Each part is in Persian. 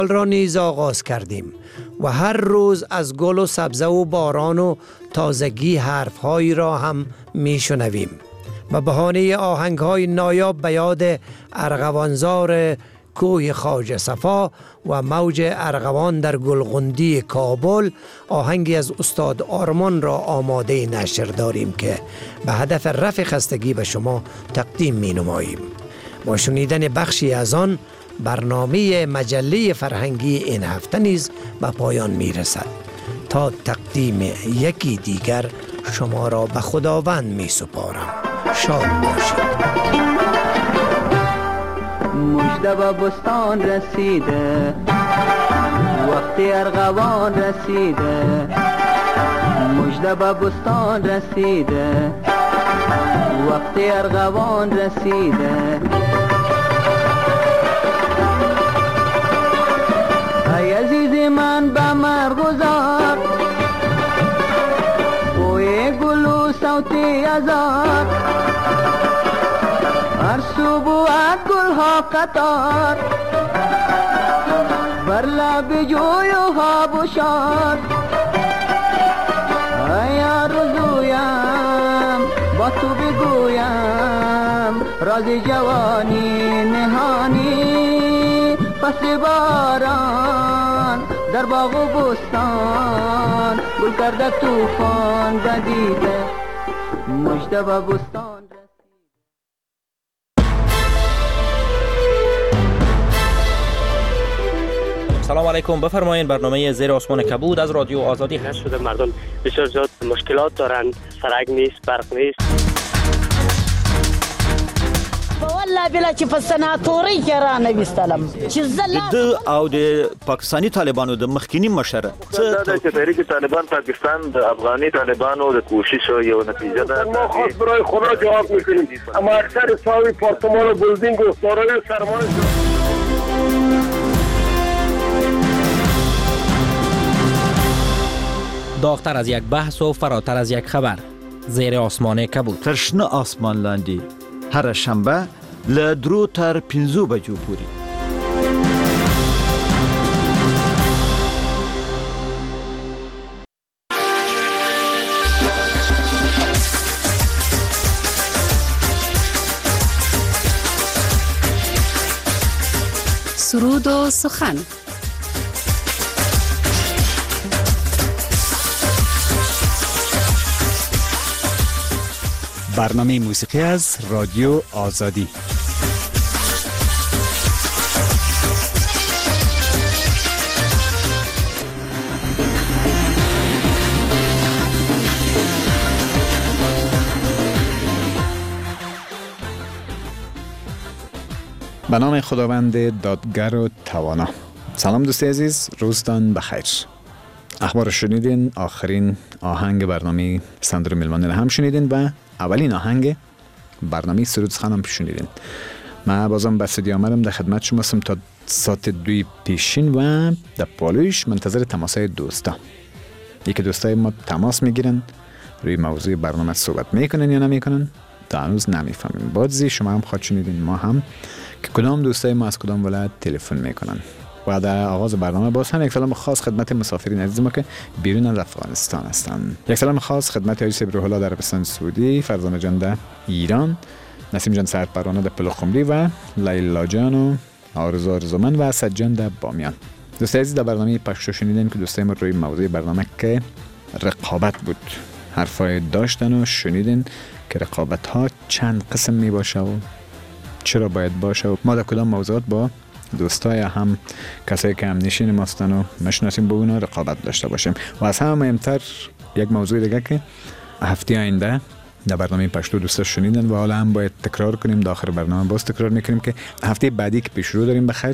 را نیز آغاز کردیم و هر روز از گل و سبزه و باران و تازگی حرفهایی را هم می شنویم. به بهانه آهنگهای نایاب به یاد ارغوانزار کوه خواجه صفا و موج ارغوان در گلغندی کابل، آهنگی از استاد آرمان را آماده نشر داریم که به هدف رفع خستگی به شما تقدیم می نماییم. با شنیدن بخشی از آن، برنامه مجله فرهنگی این هفته نیز به پایان می رسد. تا تقدیم یکی دیگر شما را به خداوند می سپارم. شاد باشید. مژده به بستان رسیده، وقتی ارغوان رسیده. مژده به بستان رسیده، وقتی ارغوان رسیده. ای عزیز من به مرغزار، بوی گل و صوتی ازار. هر سو بود گل ها قطار، بر لب جوی و ها بشار. ای آرزویم با تو بگویم، راز جوانی نهانی. فصل باران در باغ و بستان، گل کرده توفان بدیده. مژده به بستان. سلام علیکم، بفرمایید. برنامه زیر آسمان کبود از رادیو آزادی هست. شده مردم بسیار زیاد مشکلات دارند، سرک نیست، برق نیست. والله بلا چې په سناتوري کې را نویستلم چې د او د پاکستانی طالبانو د مخکینی مشر څه د تحریک طالبان پاکستان د افغاني طالبانو د کوشش یو نتیجه ده. ما خاص برای خدا جواب میکنیم، اما اکثر ساوی پارتمان و بلدینگ و دارای سرمایه داغتر از یک بحث و فراتر از یک خبر. زیر آسمان کبود. ترشنه آسمان لاندی هر شنبه لدرو تر 5 بجو پوری. سرود و سخن. برنامه موسیقی از رادیو آزادی. به نام خداوند دادگر و توانا. سلام دوستی عزیز، روزتان بخیر. اخبار شنیدین، آخرین آهنگ برنامه سندر میلمانه هم شنیدین و اولین آهنگ برنامه سرود سخن هم شنیدین. من بازم به استودیو آمدم، در خدمت شما هستم تا ساعت 2 پیشین و در پالویش منتظر تماسای دوستا. یکی دوستای ما تماس میگیرن، روی موضوع برنامه صحبت میکنن یا نمیکنن تا هنوز نمیفهمیم. بازی شما هم خواهد شنیدین، ما هم که کدام دوستای ما از کدام ولایت تلفن میکنن. و در آغاز برنامه باز هم یک سلام خاص خدمت مسافرین عزیز ما که بیرون از افغانستان هستند. یک سلام خاص خدمت آقای صبر الله در عربستان سعودی، فرزانه جان در ایران، نسیم جان سرپرانه در پلخمری و لیلا جان و آرزو آرزومند و اسد جان در بامیان. دوستای عزیز، در برنامه پخش شنیدین که دوستای ما روی موضوع برنامه که رقابت بود حرفای داشتن و شنیدین که رقابت ها چند قسم می باشه و چرا باید باشه و ما در کدام موضوعات با دوستای هم کسایی که هم نشین ماستن و مشناسیم با اونا رقابت داشته باشیم. و از همه مهمتر یک موضوع دیگه که هفته آینده در برنامه پشتو دوستا شنیدن و حالا هم باید تکرار کنیم، در آخر برنامه باز تکرار میکنیم که هفته بعدی که پیش رو داریم بخیر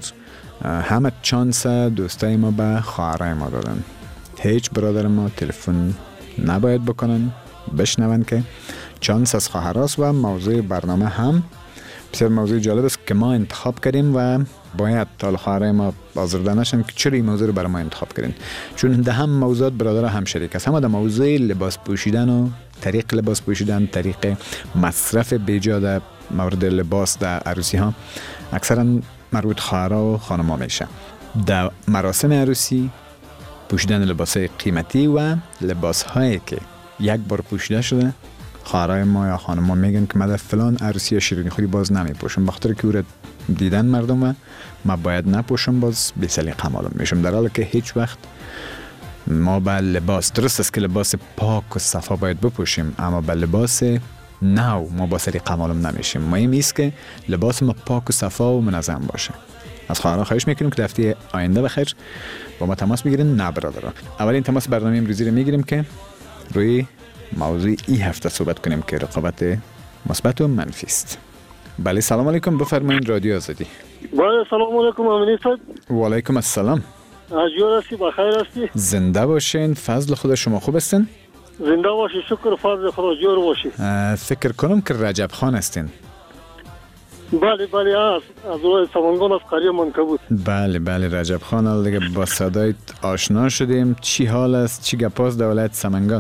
همه چانس دوستای ما به خواهرای ما دادن. هیچ برادر ما تلفن نباید بکنن، بشنون که چانس از خواهراست. و موضوع برنامه هم بسیار موضوع جالب است که ما انتخاب کردیم و باید تا خواهرای ما آزرده نشن که چرا این موضوع رو برای ما انتخاب کردین، چون ده هم موضوعات برادر هم شریک است. همه در موضوع لباس پوشیدن و طریق لباس پوشیدن، طریق مصرف بیجا در مورد لباس در عروسی ها اکثرا مربوط خواهرها و خانم‌ها میشه. در مراسم عروسی پوشیدن لباس قیمتی و لباس هایی که یک بار پوشیده شده، خواهرای ما یا خانم ما میگن که من در فلان عروسی یا شیرینی خوری باز نمی پوشم، بخاطر که او را دیدن مردم و من باید نپوشم، باز بی سلیقه معلوم میشم. در حالی که هیچ وقت ما به لباس، درست است که لباس پاک و صفا باید بپوشیم، اما به لباس نو ما با سلیقه معلوم نمیشیم. مهم است که لباس ما پاک و صفا و منظم باشه. از خواهران خواهش میکنیم که هفته آینده بخیر با ما تماس میگیرین. نه برادران، اولین تماس برنامه امروزی رو میگیریم که روی موضوع این هفته صحبت کنیم که رقابت مثبت و منفی است. بله سلام علیکم، بفرمایید رادیو آزادی. بله سلام علیکم امینی صاحب. و علیکم السلام. اجور هستی، بخیر هستی؟ زنده باشین، فضل خدا شما خوب هستین؟ زنده باشی، شکر فضل خدا، جور باشی. فکر کنم که رجب خان هستین. بله از روی سمنگان از قریه منکبوت. بله رجب خان، حالا دیگه با صدایت آشنا شدیم. چی حال است؟ چی گپاست در ولایت سمنگان؟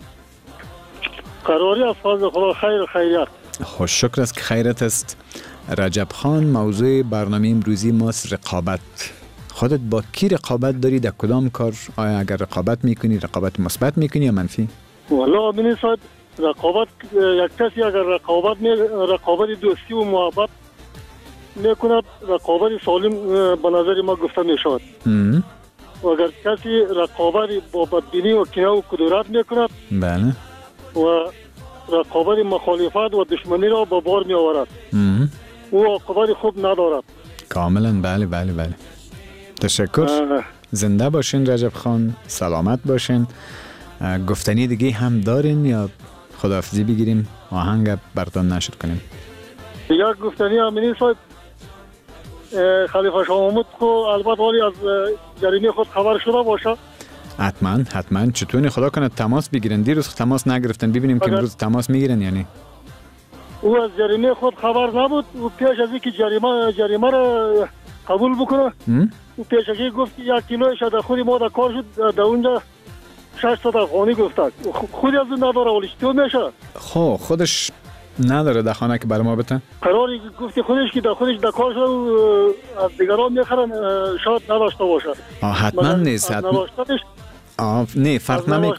قراری از فضل خدا، خیریت. خوش شکر است که خیرت است. رجب خان، موضوع برنامه امروزی ماست رقابت. خودت با کی رقابت داری؟ در کدام کار؟ آیا اگر رقابت میکنی رقابت مثبت میکنی یا منفی؟ والله امینی صاحب، رقابت یک کسی اگر رقابت دوستی و محبت میکند، رقابت سالم به نظر ما گفته میشود. و اگر کسی رقابت با بدبینی و کینه و کدورت میکند، بله، و رقابت مخالفت و دشمنی را به بار می آورد، او عاقبت خوب ندارد. کاملا. بله تشکر. زنده باشین رجب خان، سلامت باشین. گفتنی دیگه هم دارین یا خداحافظی بگیریم آهنگ براتون نشر کنیم؟ یک گفتنی امینی صاحب، خلیفه شاه محمود خو البته ولی از جریمه خود خبر شده باشه. حتما چطوری خدا کنه تماس بگیرن. دیروز تماس نگرفتن، ببینیم که امروز تماس میگیرن یعنی. او از جریمه خود خبر نبود. او پیش از اینکه جریمه را قبول بکنه، او پیش از اینکه گفت 1 کیلو شده خودی ما در کار شد، در اونجا 600 افغانی گفتن. خودی از اون نداره ولی چطور میشه؟ خودش نداره در خانه که برای ما بتن. قراری گفتی خودش که در کار شده از دیگران میخرن، شاید نداشته باشه. حتما نیست. نه فرق نمیکنه.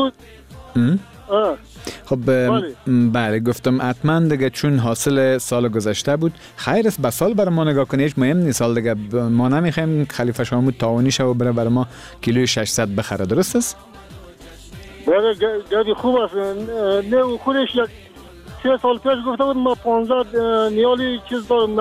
خب بله گفتم حتما دیگه، چون حاصل سال گذشته بود. خیر است به سال برای ما نگاه کنی، هیچ مهم نیست. سال دیگه ما نمیخوایم خلیفه شاه محمود تاوانی شه و برای ما کیلوی 600 بخره، درست است؟ بله گردی خوب است. نه او خودش 3 سال پیش گفته بود ما 15 نیالی چیز دارم،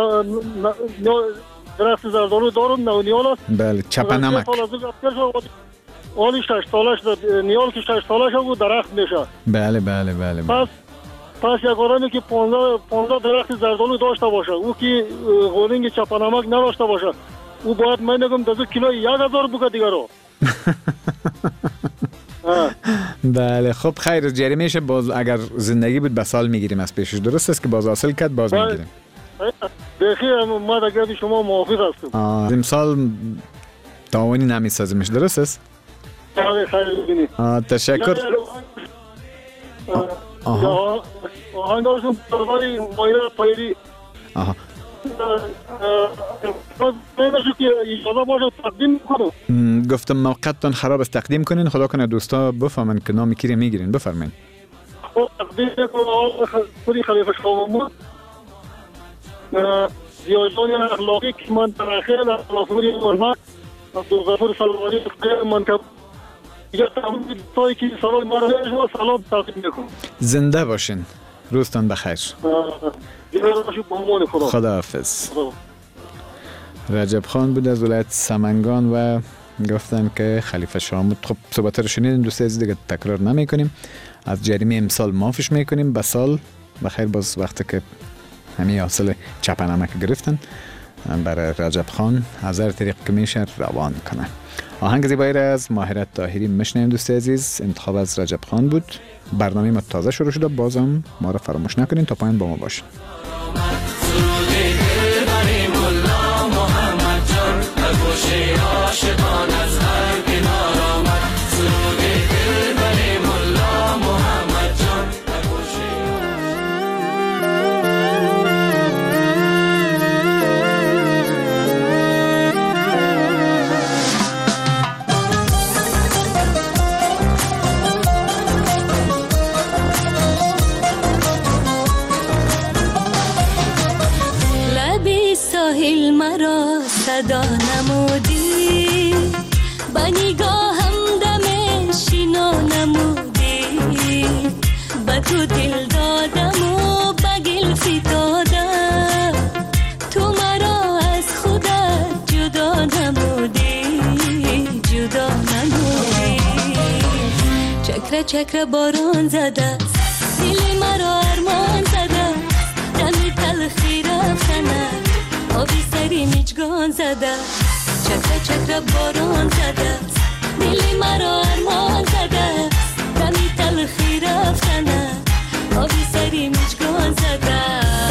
درخت زردالو دارم، نه نیال است. بله چپا نمک. آلی 6 سالش نیال که 6 سالش بود درخت میشه. بله پس یک آدمی که 15 درخت زردالو داشته باشه، او که غولینگ چپا نمک نداشته باشه، او باید من نگم 2 کیلو 1000 بگه دیگه رو. بله خب خیر، جریمهش باز اگر زندگی بود به سال میگیریم از پیشش، درست است که باز حاصل کرد باز میگیریم. بخیر ما دیگه شما موافق هستم. امسال تاوانی نمیسازیمش، درست است؟ خیر ببینید. تشکر. آهنگ داشتم پرواری مایره پایری. گفتم موقعتون خراب است، تقدیم کنین. خدا کنه دوستا بفهمن که نام کی میگیرین. بفرمایید. خب تقدیم کنم خودی خلیفه شاه محمود، زیادان اخلاقی که من تراخیر اخلاقی ورمک عبدالغفور سلوانی منکب یا تمام دوستایی که سلام ما را سلام تقدیم میکنم. زنده باشین، روزتان بخیر. خدا حافظ. رجب خان بود از ولایت سمنگان و گفتن که خلیفه شاه محمود. خب صحبت رو شنیدین دوست عزیز، دیگه تکرار نمی کنیم. از جریمه امسال معافش میکنیم، به سال بخیر. باز وقتی که همین حاصل چپا نمک گرفتن برای رجب خان از هر طریق که میشه روان کنه. آهنگ زیبایی را از ماهرت طاهری میشنویم دوست عزیز. انتخاب از رجب خان بود. برنامه ما تازه شروع شده، بازم ما را فراموش نکنین تا پایان با ما باشین. جدا نمودی، با نگاهم دم شینا نمودی، با تو دل دادم و با گل فتادم، تو مرا از خودت جدا نمودی، جدا نمودی. چکره چکره باران زده دل مرا ارمان زده، دمی تلخی رفتنه آبی سری میچگان زده، چکره چکره باران زده دل مرا ارمان زده، دمی تلخی رفتنه آبی سری میچگان زده.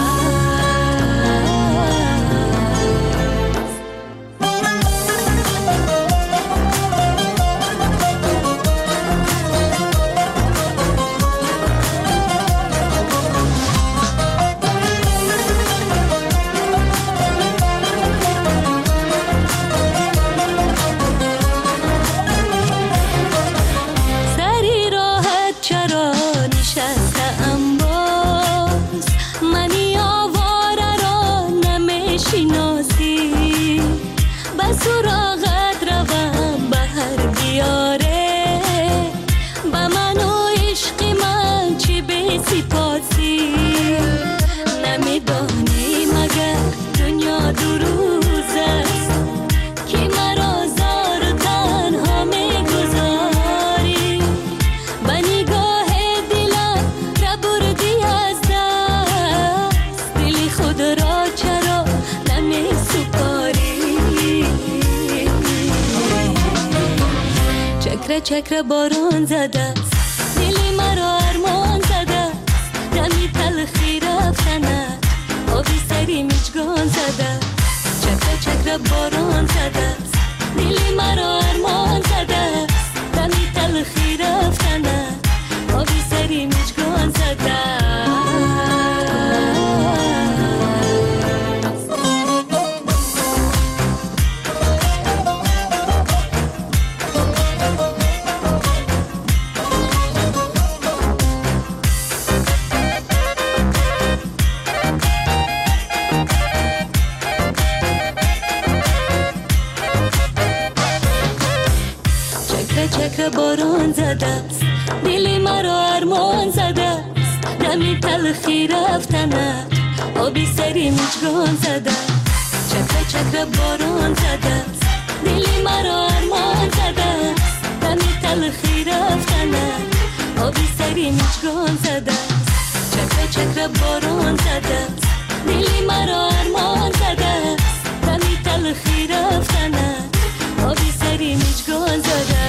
چکره باران زده دل مرا ارمان زده، دمی تلخی رفتنه آبی سری میچگان زده، چکره چکره باران زده دل مرا ارمان زده، دمی تلخی رفتنه آبی سری میچگان زده. چکره باران زده دل مرا ارمان زده، دمی تلخی رفتنه آبی سری میچگان زده، چکره چکره باران زده دل مرا ارمان زده، دمی تلخی رفتنه آبی سری میچگان زده، چکره چکره باران زده دل مرا ارمان زده، دمی تلخی رفتنه آبی سری میچگان زده.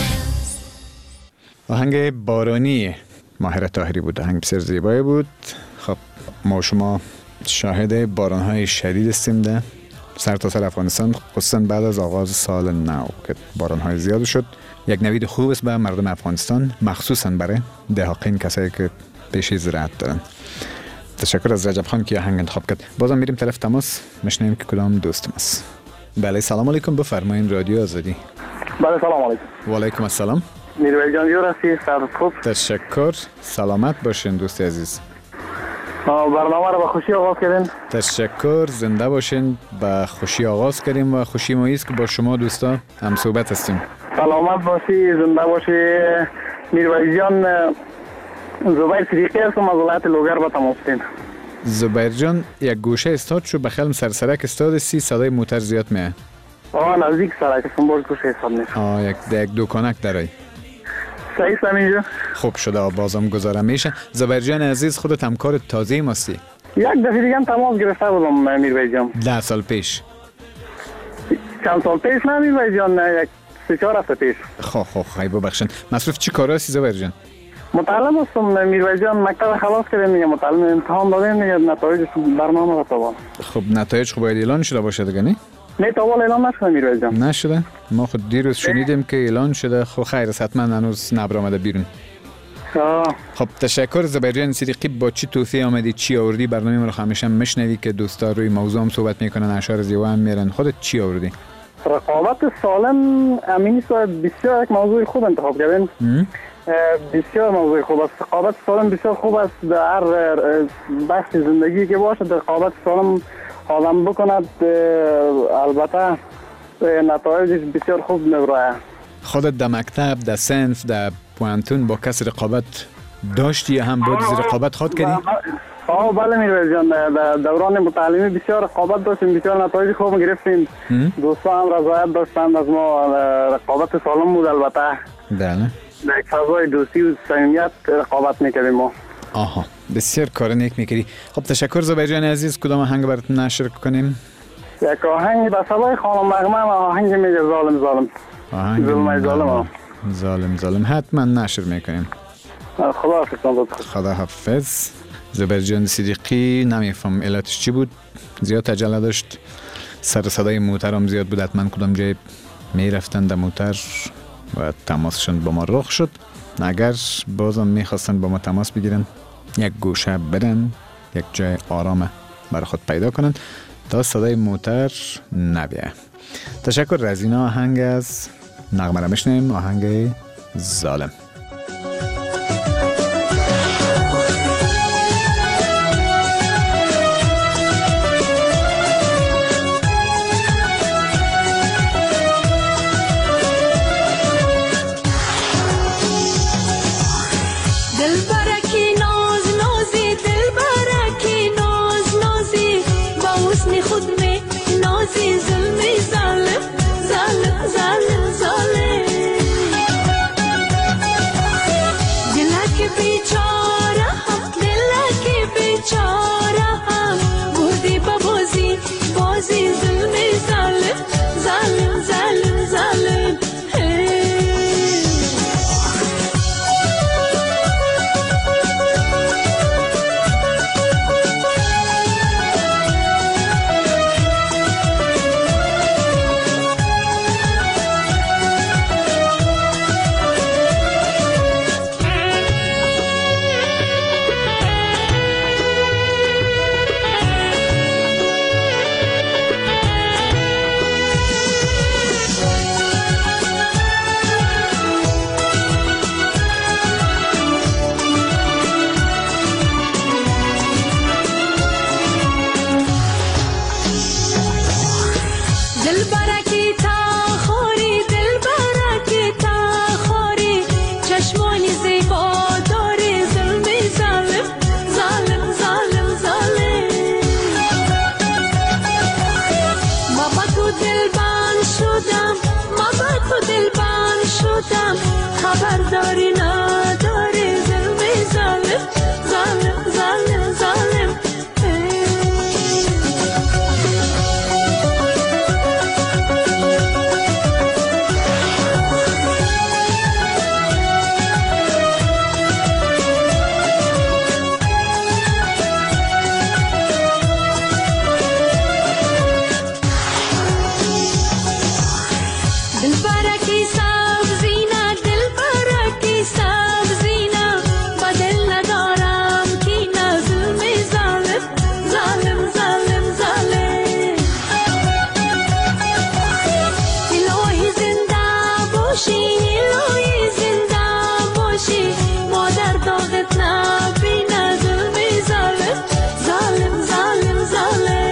آهنگ بارانی ماهر طاهری بود، آهنگ بسیار زیبایی بود. خب ما شما شاهد باران‌های شدید هستیم در سرتاسر افغانستان، خصوصا بعد از آغاز سال نو که باران‌های زیاد شد. یک نوید خوب است به مردم افغانستان، مخصوصا برای دهاقین، کسایی که پیشه زراعت دارن. تشکر از رجب خان که آهنگ انتخاب کرد. بازم میریم طرف تماس، میشنویم که کدام دوستم است. بله سلام علیکم، بفرمایید رادیو آزادی. بله سلام علیکم. و علیکم السلام. میرویس جان جور هستی؟ سرت خوب؟ تشکر، سلامت باشین دوست عزیز. برنامه رو با خوشی آغاز کردین. تشکر، زنده باشین. با خوشی آغاز کردیم و خوشی ما است که با شما دوستا هم صحبت هستیم. سلامت باشی، زنده باشی. میرویس جان، زبیر صدیقی هستم از ولایت لوگر با تماس هستیم. زبیر جان، یک گوشه استاد شو بخلم سرسرک استاد سی، صدای موتر زیاد میه. نزدیک سرک هستم، باز گوشه استاد نیست. یک دکانک دارای. صحیح است اینجا. خوب شده، بازم گذارم میشه. زبیر جان عزیز، خودت همکار تازه مستی؟ یک دفعه دیگه هم تماس گرفته بودم میرویس جان. 10 سال پیش. چند سال پیش نه میرویس جان، یک 3-4 هفته پیش. خیلی ببخشید. مصروف چی کار هستی زبیر جان؟ متعلم هستم میرویس جان، مکتب خلاص کردیم دیگه، متعلم امتحان دادیم دیگه، نتایج برنامه رو تا خب نتایج خوب اعلان شده باشه دیگه نه؟ نه تا اعلان نشده میرویس جان. نشده؟ ما خود دیروز شنیدیم که اعلان شده. خب خیر است، حتما هنوز نبرآمده بیرون. خب تشکر زبیر جان صدیقی. با چی توصیه آمدی، چی آوردی؟ برنامه رو همیشه میشنوی که دوستا روی موضوع هم صحبت میکنن، اشعار زیبا هم میرن. خودت چی آوردی؟ رقابت سالم امینی بسیار یک موضوع خوب انتخاب کردین. بسیار موضوع خوب است. رقابت سالم بسیار خوب است در هر بحث زندگی که باشه. رقابت سالم آدم بکند البته نتایجش بسیار خوب میبره. خودت در مکتب، در صنف، در پوانتون با کس رقابت داشتی یا هم بود رقابت خود کردی؟ بله میرویز جان، در دوران متعلمی بسیار رقابت داشتیم، بسیار نتایج خوب گرفتیم. دوستان هم رضایت داشتند از ما، رقابت سالم بود البته. بله. در یک فضای دوستی و صمیمیت رقابت میکردیم ما. آها، بسیار کار نیک میکردی. خب تشکر زبیر جان عزیز. کدام آهنگ براتون نشر کنیم؟ یک آهنگ به صدای خانم مغمه، آهنگ میگه ظالم ظالم. آهنگ ظالم ظالم ظالم حتما نشر میکنیم. خدا حافظ. زبیر جان صدیقی، نمیفهم علتش چی بود، زیاد عجله داشت، سر صدای موتر هم زیاد بود، حتما کدام جای میرفتن در موتر و تماسشون با ما رخ شد. اگر بازم میخواستن با ما تماس بگیرن، یک گوشه برن، یک جای آرامه برای خود پیدا کنن تا صدای موتر نبیه. تشکر. از این آهنگ از نغمه را میشنیم، آهنگ ظالم. خبرداری نداری ظلم ظالم ظالم ظالم ظالم دلبرکی سبزینا دلبرکی سبزینا بدل ندارم کی ظلم ظالم ظالم ظالم ظالم الهی زنده باشی الهی زنده باشی مادر داغت نبینه ظلم ظالم ظالم ظالم ظالم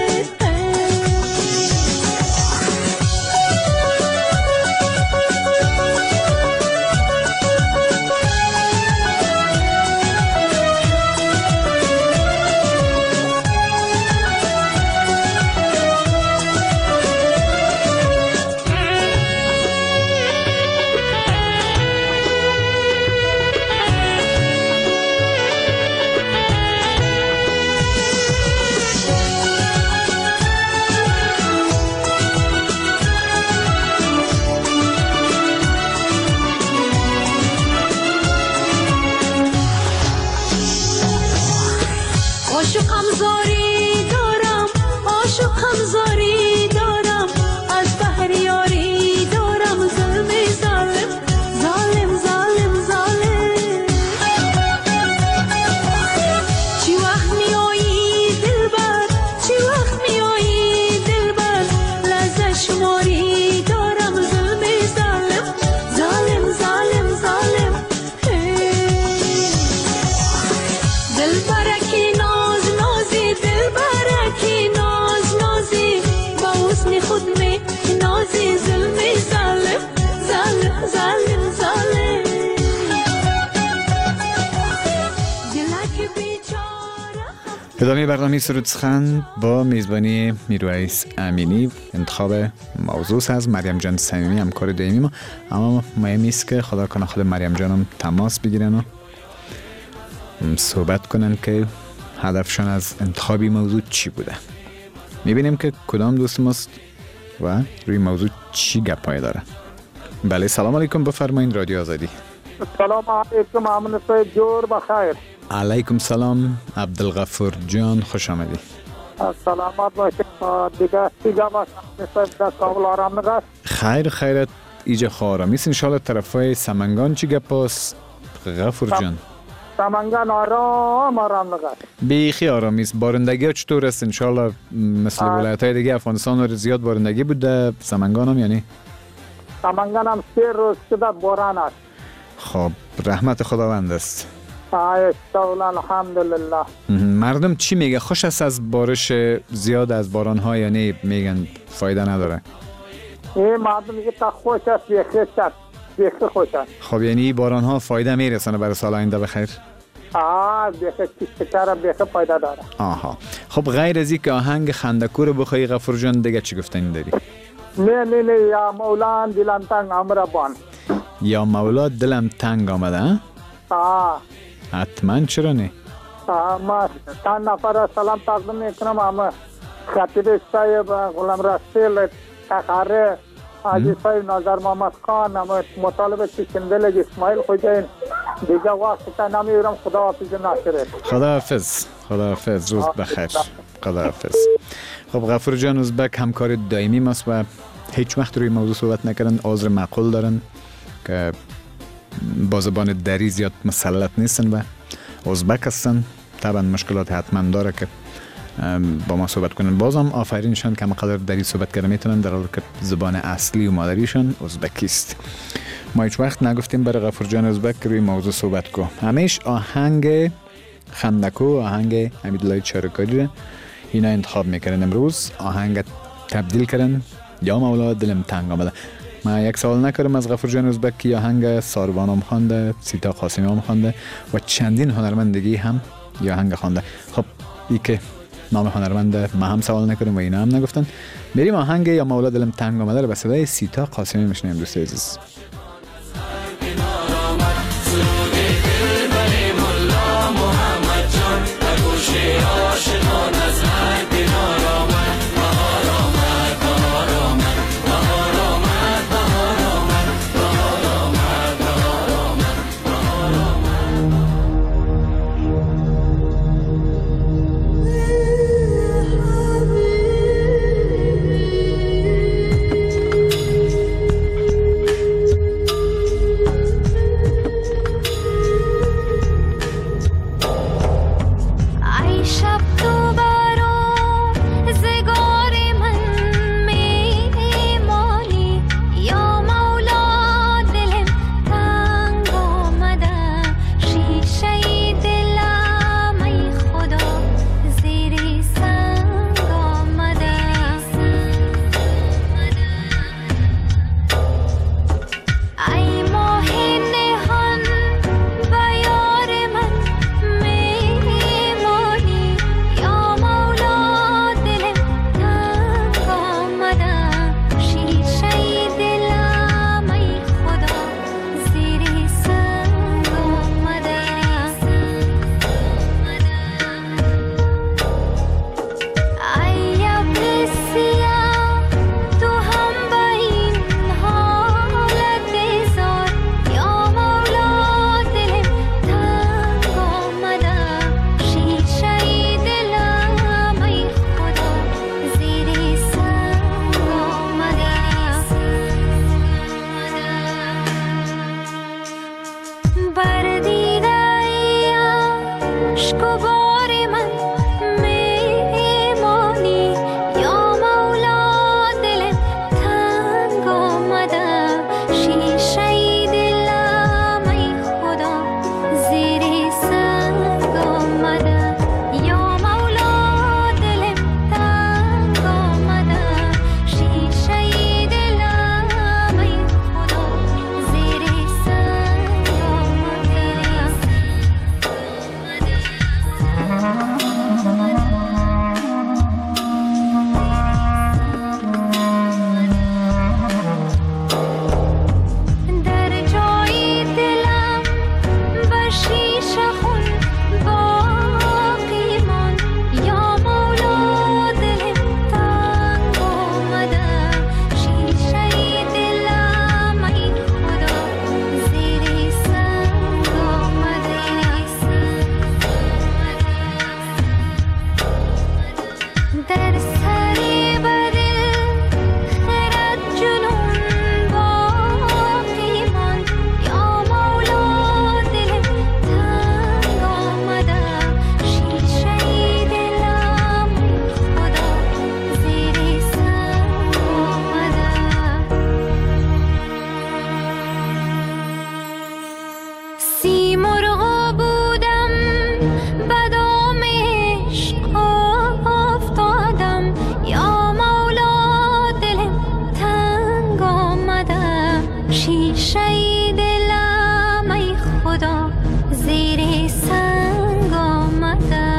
ادامه برنامه سرود سخن با میزبانی میرویس امینی. انتخاب موضوع از مریم جان صمیمی، همکار دائمی ما. اما مهم است که خدا کنه خود مریم جانم تماس بگیرن و صحبت کنن که هدفشان از انتخابی موضوع چی بوده. میبینیم که کدام دوست ماست و روی موضوع چی گپای داره. بله سلام علیکم، بفرمایید رادیو آزادی. سلام علیکم امن صاحب، جور بخیر. علیکم سلام عبدالغفور جان، خوش آمدی. سلامت باشید. دیگه صاحب در کابل آرام نگست؟ خیرت ایجا خوارامی است. انشاءالله طرفای سمنگان چی گپاست غفور جان؟ سمنگان آرام نگست. بیخی آرامی است. بارندگی ها چطور است؟ انشاءالله مثل ولایت های دیگه افغانستان رو زیاد بارندگی بوده، سمنگان هم یعنی؟ سمنگان هم 3 روز شده باران است. خب رحمت خداوند است. الحمدلله. مردم چی میگه؟ خوش است از بارش زیاد، از باران ها، یعنی میگن فایده نداره؟ این مردم میگه تا خوش است، بیخی خوش است. خب یعنی باران ها فایده میرسانه برای سال آینده بخیر؟ بیخی کشتر بیخی فایده داره. آها. خب غیر از این که آهنگ خندکو رو بخوای غفور جان، دیگه چی گفتنی داری؟ نه یا مولا دلم تنگ امربان. یا مولا دلم تنگ آمده؟ حتما، چرا نه؟ ما چند نفر سلام تقدیم میکنم. اما خطیب صاحب، غلام رسول تخاره، حاجی صاحب ناظر محمد خان، مطالبه چشندل اسماعیل خوجین. دیگه وقت نمیورم. خدا حافظ ناصره. خدا حافظ، روز بخیر. خدا حافظ. خب غفور جان ازبک همکار دائمی ماست و هیچ وقت روی موضوع صحبت نکردن. عذر معقول دارن که با زبان دری زیاد مسلط نیستن و ازبک هستن. طبعا مشکلات حتما داره که با ما صحبت کنن. بازم آفرینشان که مقدار دری صحبت کرده میتونن، در حالی که زبان اصلی و مادریشان ازبکی است. ما هیچ وقت نگفتیم برای غفور جان ازبک روی موضوع صحبت کو. همیش آهنگ خندکو، آهنگ حمیدالله چارکاری اینا انتخاب میکردن. امروز آهنگ تبدیل کردن، یا مولا دلم تنگ آمده. من یک سوال نکردم از غفور جان ازبک که آهنگ ساروان هم خوانده، سیتا قاسمی هم خوانده و چندین هنرمند دیگه هم یا آهنگ خوانده. خب ای که نام هنرمند ما هم سوال نکردم و اینا هم نگفتن. بریم آهنگ یا مولا دلم تنگ آمده رو به صدای سیتا قاسمی میشنیم. دوست عزیز شیشه دلم ای خدا زیر سنگ آمده.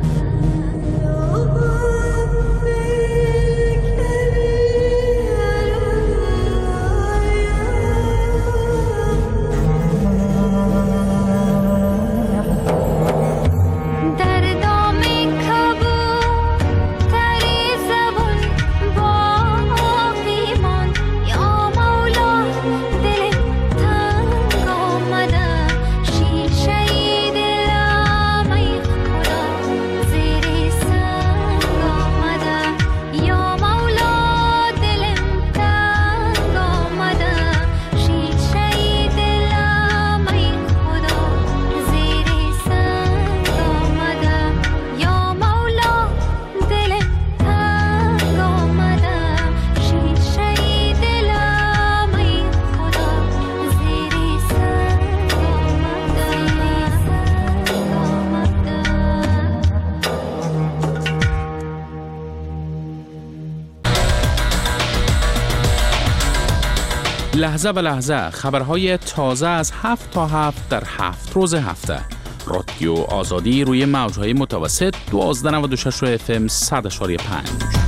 لحظه به لحظه خبرهای تازه از 7 تا 7 در 7 روز هفته. رادیو آزادی روی موجهای متوسط 12.96 FM 100.5.